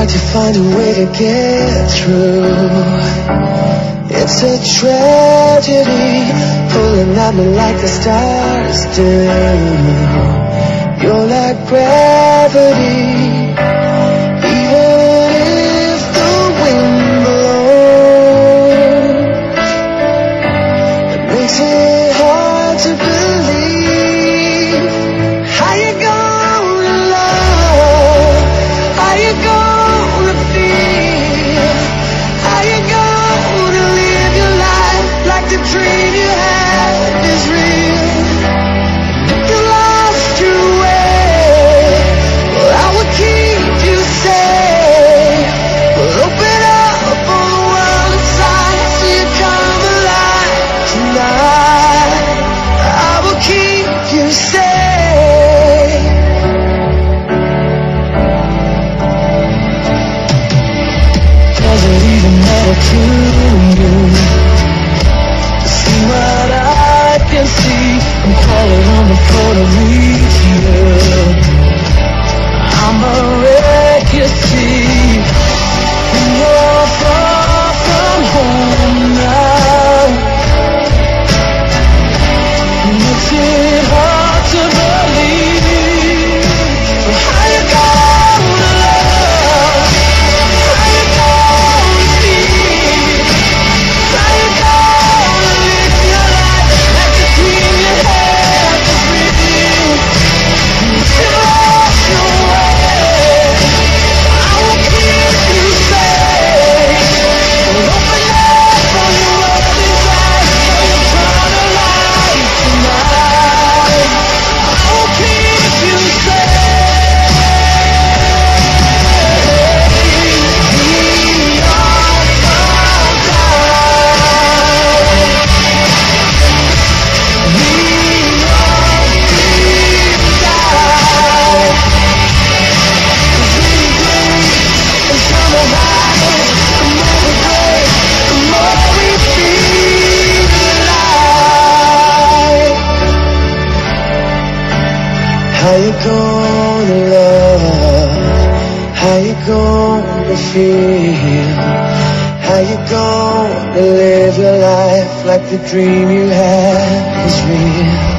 you find a way to get through? It's a tragedy, pulling at me like the stars do. You're like gravity. How you gonna love? How you gonna feel? How you gonna live your life like the dream you had is real?